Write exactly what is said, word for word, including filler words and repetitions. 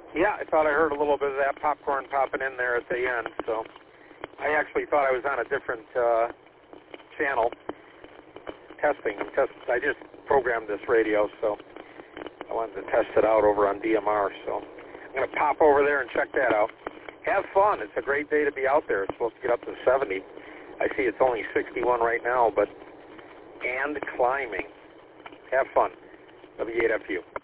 Yeah, I thought I heard a little bit of that popcorn popping in there at the end, so I actually thought I was on a different uh, channel testing. Test, I just programmed this radio, so I wanted to test it out over on D M R, so I'm going to pop over there and check that out. Have fun. It's a great day to be out there. It's supposed to get up to seventy. I see it's only sixty-one right now, but and climbing. Have fun. W eight F U.